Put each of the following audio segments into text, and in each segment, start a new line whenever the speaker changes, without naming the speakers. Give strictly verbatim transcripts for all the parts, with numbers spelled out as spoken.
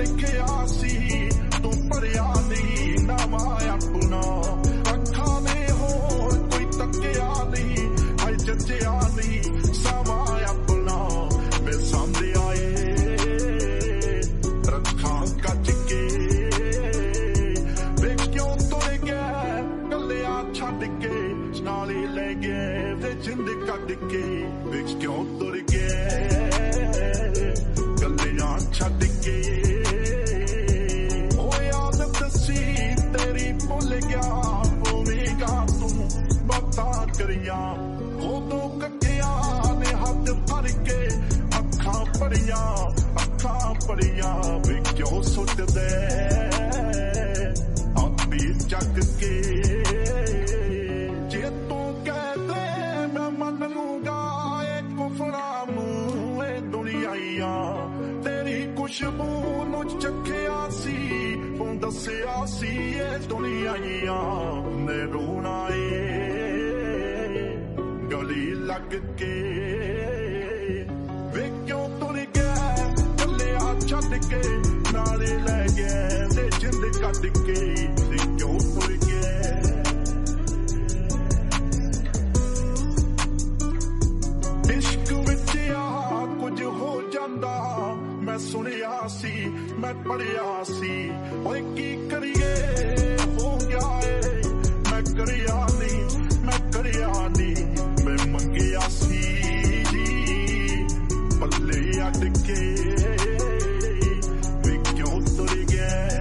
ਲਿਖਿਆ ਸੀ ਤੂੰ ਭਰਿਆ ਨਹੀਂ ਨਵਾਂ ਆਪਣਾ ਅੱਖਾਂ ਨੇ ਹੋਰ ਕੋਈ ਤੱਕਿਆ ਨਹੀਂ ਹਾਏ ਜੱਜਿਆ ਨਹੀਂ ਸਮਾਂ ਆਪਣਾ ਮੈਂ ਸਾਹਮਣੇ ਆਏ ਰੱਖਾਂ ਕੱਜ ਕੇ ਵੇ ਕਿਉਂ ਤੁਰ ਗਿਆ ਕੱਲਿਆ ਛੱਡ ਕੇ ਨਾਲ ਹੀ ਲੈ ਗਏ ਵੇ ਜਿੰਦ ਕੱਢ ਕੇ ਵੇ ਕਿਉਂ ਤੁਰ ਗਏ ਕੱਲਿਆ ਛੱਡ ਕੇ ਉਹ ਯਾਦ ਦੱਸੀ ਤੇਰੀ ਭੁੱਲ ਗਿਆ ਹੋਵੇਗਾ ਤੂੰ ਬਾਤਾਂ ਕਰੀਆਂ ਉਦੋਂ ਕੱਕਿਆਂ ਨੇ ਹੱਥ ਫੜ ਕੇ ਅੱਖਾਂ ਭਰੀਆਂ ਅੱਖਾਂ ਭਰੀਆਂ ਵੇ ਕਿਉਂ ਸੁੱਟਦੇ ਆਪੀ ਚੱਕ ਕੇ ਜੇ ਤੂੰ ਕਹਦੇ ਮੈਂ ਮੰਨ ਲੂੰਗਾ ਇਹ ਕੁਫਰਾਂ ਨੂੰ ਇਹ ਦੁਨੀਆਈਆਂ ਤੇਰੀ ਖੁਸ਼ਬੂ ਨੂੰ ਚੱਖਿਆ ਸੀ ਤੂੰ ਦੱਸਿਆ ਸੀ ਇਹ ਦੁਨੀਆਈਆਂ ਨੇ ਰੋਣਾ ਏ ਗਲੀ ਲੱਗ ਕੇ ਵੇ ਕਿਉਂ ਤੁਰ ਗਿਆ ਕੱਲਿਆ ਛੱਡ ਕੇ ਨਾਲੇ ਲੈ ਗਏ ਤੇ ਜਿੰਦ ਕੱਢ ਕੇ ਤੇ ਕਿਉਂ ਤੁਰ ਗਿਆ ਇਸ਼ਕ ਵਿੱਚ ਆ ਕੁਝ ਹੋ ਜਾਂਦਾ ਮੈਂ ਸੁਣਿਆ ਸੀ ਮੈਂ ਪੜਿਆ ਸੀ ਓਏ ਕੀ ਕਰੀਏ ਹੋ ਗਿਆ ਏ ਮੈਂ ਕਰਿਆ ਨਹੀਂ ਮੈਂ ਕਰਿਆ ਨਹੀਂ ਮੈਂ ਮੰਗਿਆ ਸੀ ਪੱਲੇ ਅੱਡ ਕੇ ਵੀ ਕਿਉਂ ਤੁਰ ਗਏ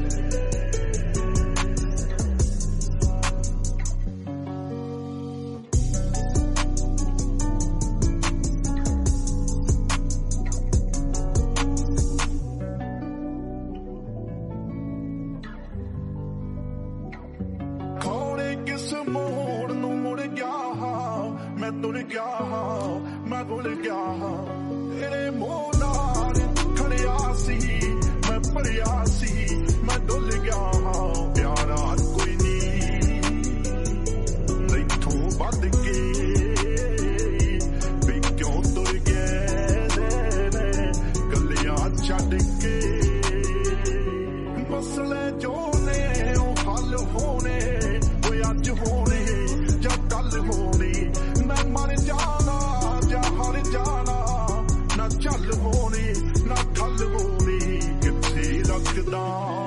ਕਿਸ ਮੋੜ ਨੂੰ ਮੁੜ ਗਿਆ ਮੈਂ ਤੁਰ ਗਿਆ ਮੈਂ ਭੁੱਲ ਗਿਆ ਤੇਰੇ ਮੋਹ ਨਾਲ ਖੜਿਆ ਸੀ ਮੈਂ ਭਰਿਆ ਸੀ ਮੈਂ ਡੁੱਲ ਗਿਆ ਪਿਆਰਾ ਕੋਈ ਨਹੀਂ ਇੱਥੋਂ ਵੱਧ ਕੇ ਵੀ ਕਿਉਂ ਤੁਰ ਗਏ ਕੱਲਿਆ ਛੱਡ ਕੇ ਮਸਲੇ ਜੋ ਨੇ ਉਹ ਹੱਲ ਹੋਣੇ ਅੱਜ ਹੋਣੇ ਜਾਂ ਕੱਲ ਹੋਣੀ ਮੈਂ ਮਰ ਜਾਣਾ ਜਾਂ ਹਰ ਜਾਣਾ ਨਾ ਚੱਲ ਹੋਣੀ ਨਾ ਖੱਲ ਹੋਣੀ ਕਿੱਥੇ ਰੱਖਦਾ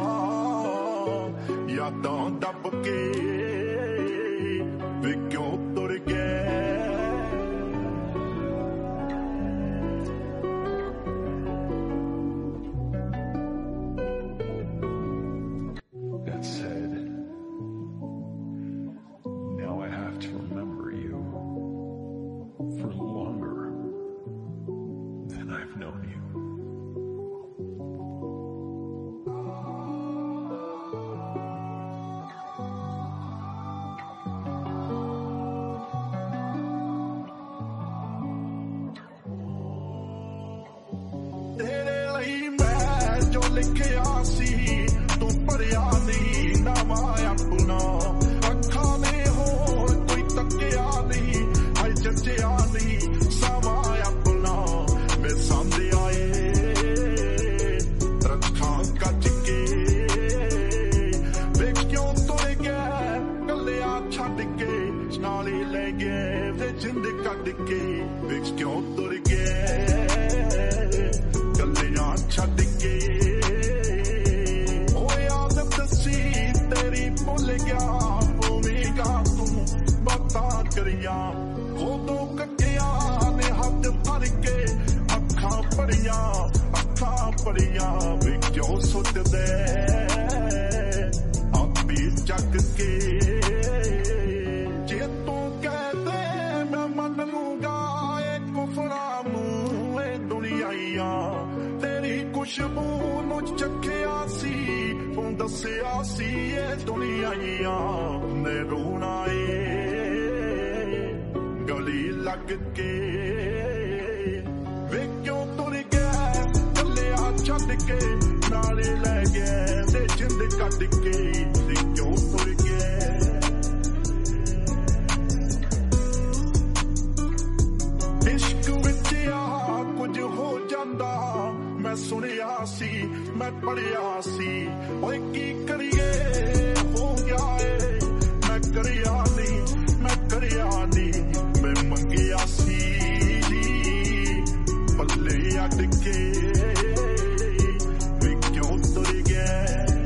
ਯਾਦਾਂ ਦੱਬ ਕੇ ਵੇ ਕਿਉਂ ਤੁਰ ਗਏ ਲਿਖਿਆ ਸੀ ਤੂੰ ਭਰਿਆ ਨਹੀਂ ਨਵਾਂ ਆਪਣਾ ਅੱਖਾਂ ਨੇ ਹੋਰ ਕੋਈ ਤੱਕਿਆ ਨਹੀਂ ਹਾਏ ਜੱਜਿਆ ਨਹੀਂ ਸਮਾਂ ਆਪਣਾ ਮੈਂ ਸਾਹਮਣੇ ਆਏ ਰੱਖਾਂ ਕੱਜ ਕੇ ਵੇ ਕਿਉਂ ਤੁਰ ਗਏ ਕੱਲਿਆ ਛੱਡ ਕੇ ਨਾਲ ਹੀ ਲੈ ਗਏ ਵੇ ਜਿੰਦ ਕੱਢ ਕੇ ਵੇ ਕਿਉਂ ਤੁਰ ਗਏ ਕੱਲਿਆ ਛੱਡ ਕੇ ਭੁੱਲ ਗਿਆ ਹੋਵੇਗਾ ਤੂੰ ਬਾਤਾਂ ਕਰੀਆਂ ਉਦੋਂ ਕੱਕਿਆਂ ਨੇ ਹੱਥ ਫੜ ਕੇ ਅੱਖਾਂ ਭਰੀਆਂ ਅੱਖਾਂ ਭਰੀਆਂ ਵੇ ਕਿਉਂ ਸੁੱਟਦੇ ਆਪੀ ਚੱਕ ਕੇ ਜੇ ਤੂੰ ਕਹਦੇ ਮੈਂ ਮੰਨ ਲੂੰਗਾ ਇਹ ਕੁਫਰਾਂ ਨੂੰ ਇਹ ਦੁਨੀਆਈਆਂ ਤੇਰੀ ਖੁਸ਼ਬੂ ਨੂੰ ਚੱਖਿਆ ਸੀ ਤੂੰ ਦੱਸਿਆ ਸੀ ਇਹ ਦੁਨੀਆਈਆਂ ਨੇ ਰੋਣਾ ਏ ਗਲੀ ਲੱਗ ਕੇ ਵੇ ਕਿਉਂ ਤੁਰ ਗਿਆ ਕੱਲਿਆ ਛੱਡ ਕੇ ਨਾਲੇ ਲੈ ਗਏ ਤੇ ਜਿੰਦ ਕੱਢ ਕੇ ਤੇ ਕਿਉਂ ਤੁਰ ਗਏ ਇਸ਼ਕ ਵਿੱਚ ਆ ਕੁਝ ਹੋ ਜਾਂਦਾ ਮੈਂ मैं सुनिया सी मैं पढ़िया सी ओए की करिए हो गया है मैं करिया नहीं मैं करिया नहीं मैं मंगिया सी पल्ले अटके वे क्यों तुर गए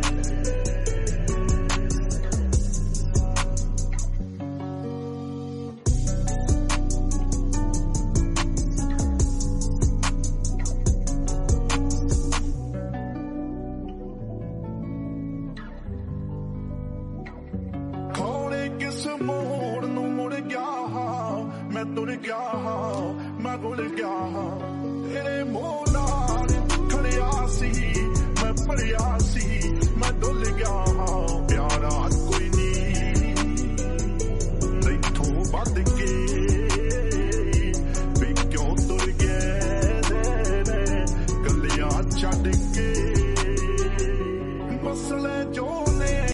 मोड़ नू मुड़ गया मैं तुर गया मैं भुल गया तेरे मोह नाल खड़िया सी मैं पढ़िया सी मैं डुल गया प्यारा कोई नहीं इथों बद के भी क्यों तुर गए गलियां छड्ड के मसले